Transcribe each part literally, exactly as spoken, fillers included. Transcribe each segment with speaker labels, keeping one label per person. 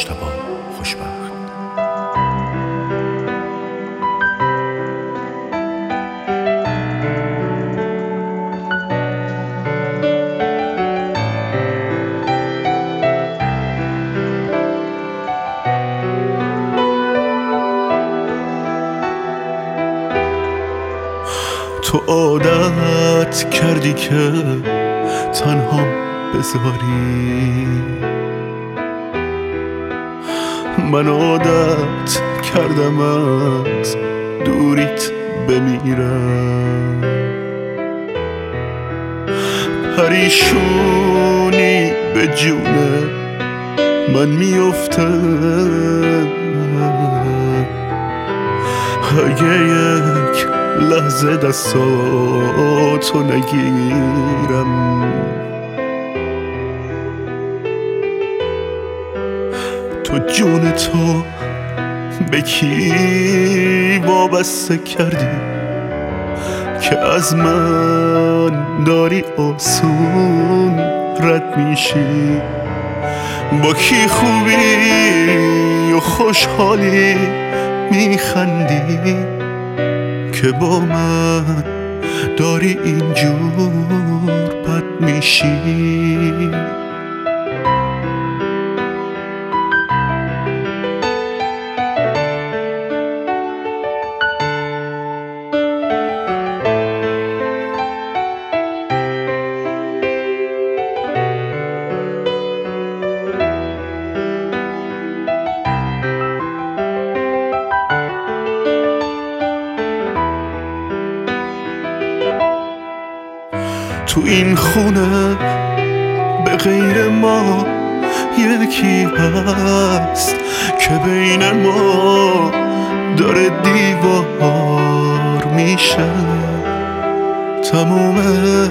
Speaker 1: مجتبی خوشبخت.
Speaker 2: تو عادت کردی که تنها بذاری، من عادت کردم از دوریت بمیرم. پریشونی به جون من میفته اگه یک لحظه دستاتو نگیرم. تو جون تو به کی وابسته کردی که از من داری آسون رد میشی؟ با کی خوبی و خوشحالی میخندی که با من داری اینجور بد میشی؟ تو این خونه به غیر ما یکی هست که بین ما داره دیوار میشه. تموم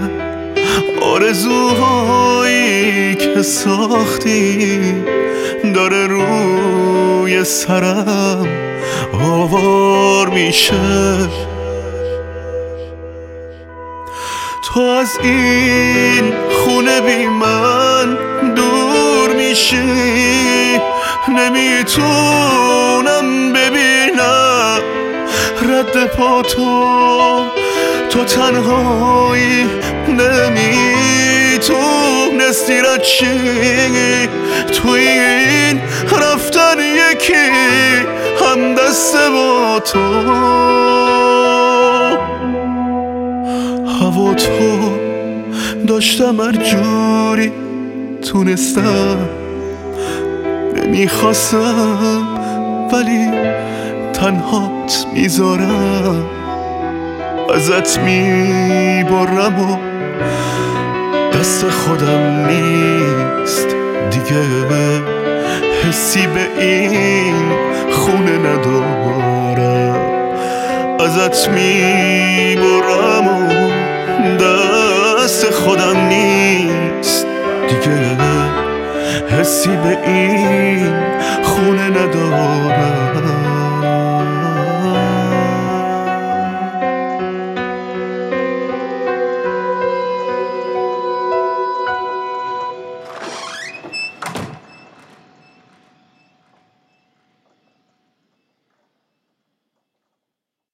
Speaker 2: آرزوهایی که ساختی داره روی سرم آوار میشه. تو از این خونه بی من دور میشی، نمیتونم ببینم رد پا تو. تو تنهایی نمیتونستی رد شی، تو این رفتن یکی هم دست با تو. هوا تو داشتم هر جوری تونستم، نمیخواستم ولی تنهات میذارم، ازت میبرم و دست خودم نیست دیگه. حسی به این خونه ندارم، ازت میبرم و دست خودم نیست دیگه. حسی به این خونه ندارم.